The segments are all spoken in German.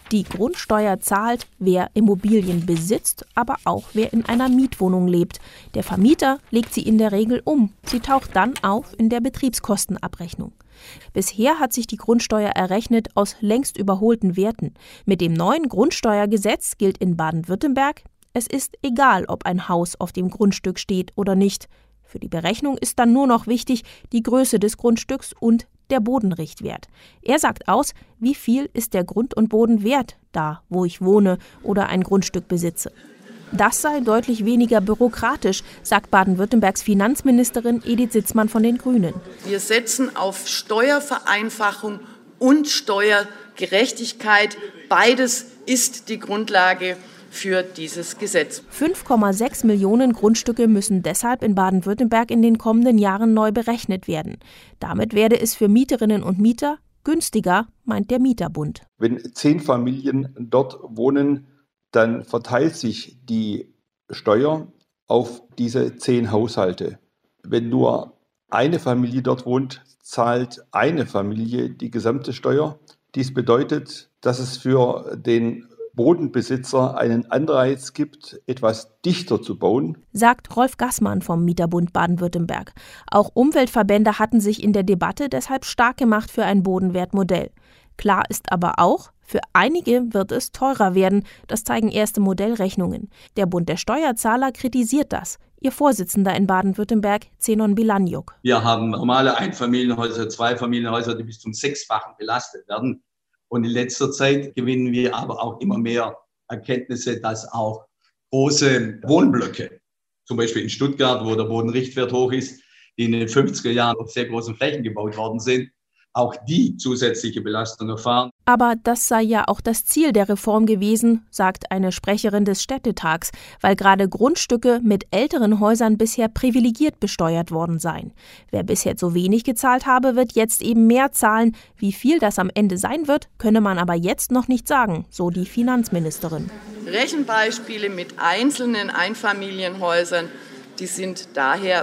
Die Grundsteuer zahlt, wer Immobilien besitzt, aber auch wer in einer Mietwohnung lebt. Der Vermieter legt sie in der Regel um. Sie taucht dann auf in der Betriebskostenabrechnung. Bisher hat sich die Grundsteuer errechnet aus längst überholten Werten. Mit dem neuen Grundsteuergesetz gilt in Baden-Württemberg: Es ist egal, ob ein Haus auf dem Grundstück steht oder nicht. Für die Berechnung ist dann nur noch wichtig die Größe des Grundstücks und der Bodenrichtwert. Er sagt aus, wie viel ist der Grund und Boden wert, da wo ich wohne oder ein Grundstück besitze. Das sei deutlich weniger bürokratisch, sagt Baden-Württembergs Finanzministerin Edith Sitzmann von den Grünen. Wir setzen auf Steuervereinfachung und Steuergerechtigkeit. Beides ist die Grundlage für dieses Gesetz. 5,6 Millionen Grundstücke müssen deshalb in Baden-Württemberg in den kommenden Jahren neu berechnet werden. Damit werde es für Mieterinnen und Mieter günstiger, meint der Mieterbund. Wenn 10 Familien dort wohnen, dann verteilt sich die Steuer auf diese 10 Haushalte. Wenn nur eine Familie dort wohnt, zahlt eine Familie die gesamte Steuer. Dies bedeutet, dass es für den Bodenbesitzer einen Anreiz gibt, etwas dichter zu bauen, sagt Rolf Gassmann vom Mieterbund Baden-Württemberg. Auch Umweltverbände hatten sich in der Debatte deshalb stark gemacht für ein Bodenwertmodell. Klar ist aber auch, für einige wird es teurer werden. Das zeigen erste Modellrechnungen. Der Bund der Steuerzahler kritisiert das. Ihr Vorsitzender in Baden-Württemberg, Zenon Bilaniuk. Wir haben normale Einfamilienhäuser, Zweifamilienhäuser, die bis zum 6-fachen belastet werden. Und in letzter Zeit gewinnen wir aber auch immer mehr Erkenntnisse, dass auch große Wohnblöcke, zum Beispiel in Stuttgart, wo der Bodenrichtwert hoch ist, die in den 50er Jahren auf sehr großen Flächen gebaut worden sind, auch die zusätzliche Belastung erfahren. Aber das sei ja auch das Ziel der Reform gewesen, sagt eine Sprecherin des Städtetags, weil gerade Grundstücke mit älteren Häusern bisher privilegiert besteuert worden seien. Wer bisher zu wenig gezahlt habe, wird jetzt eben mehr zahlen. Wie viel das am Ende sein wird, könne man aber jetzt noch nicht sagen, so die Finanzministerin. Rechenbeispiele mit einzelnen Einfamilienhäusern, die sind daher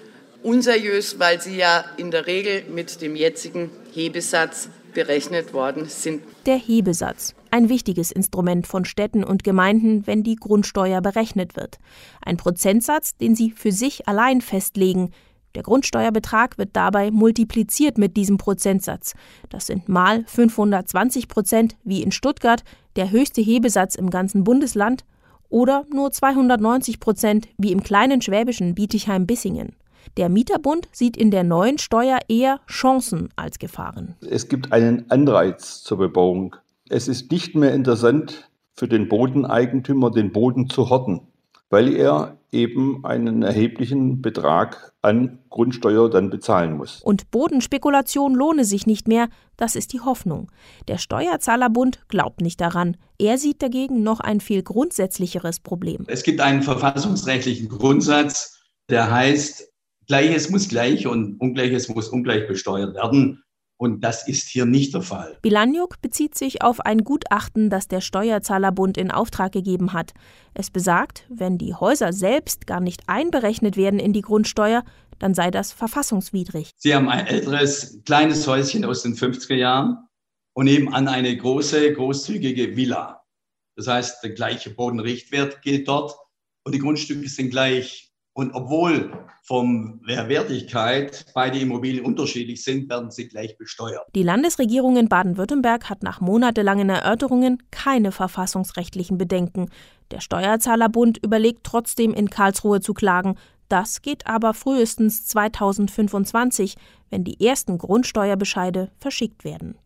unseriös, weil sie ja in der Regel mit dem jetzigen Hebesatz berechnet worden sind. Der Hebesatz, ein wichtiges Instrument von Städten und Gemeinden, wenn die Grundsteuer berechnet wird. Ein Prozentsatz, den sie für sich allein festlegen. Der Grundsteuerbetrag wird dabei multipliziert mit diesem Prozentsatz. Das sind mal 520% wie in Stuttgart, der höchste Hebesatz im ganzen Bundesland, oder nur 290% wie im kleinen schwäbischen Bietigheim-Bissingen. Der Mieterbund sieht in der neuen Steuer eher Chancen als Gefahren. Es gibt einen Anreiz zur Bebauung. Es ist nicht mehr interessant für den Bodeneigentümer, den Boden zu horten, weil er eben einen erheblichen Betrag an Grundsteuer dann bezahlen muss. Und Bodenspekulation lohne sich nicht mehr, das ist die Hoffnung. Der Steuerzahlerbund glaubt nicht daran. Er sieht dagegen noch ein viel grundsätzlicheres Problem. Es gibt einen verfassungsrechtlichen Grundsatz, der heißt, Gleiches muss gleich und Ungleiches muss ungleich besteuert werden. Und das ist hier nicht der Fall. Bilaniuk bezieht sich auf ein Gutachten, das der Steuerzahlerbund in Auftrag gegeben hat. Es besagt, wenn die Häuser selbst gar nicht einberechnet werden in die Grundsteuer, dann sei das verfassungswidrig. Sie haben ein älteres, kleines Häuschen aus den 50er Jahren und nebenan eine große, großzügige Villa. Das heißt, der gleiche Bodenrichtwert gilt dort und die Grundstücke sind gleich. Und obwohl von der Wertigkeit beide Immobilien unterschiedlich sind, werden sie gleich besteuert. Die Landesregierung in Baden-Württemberg hat nach monatelangen Erörterungen keine verfassungsrechtlichen Bedenken. Der Steuerzahlerbund überlegt trotzdem, in Karlsruhe zu klagen. Das geht aber frühestens 2025, wenn die ersten Grundsteuerbescheide verschickt werden.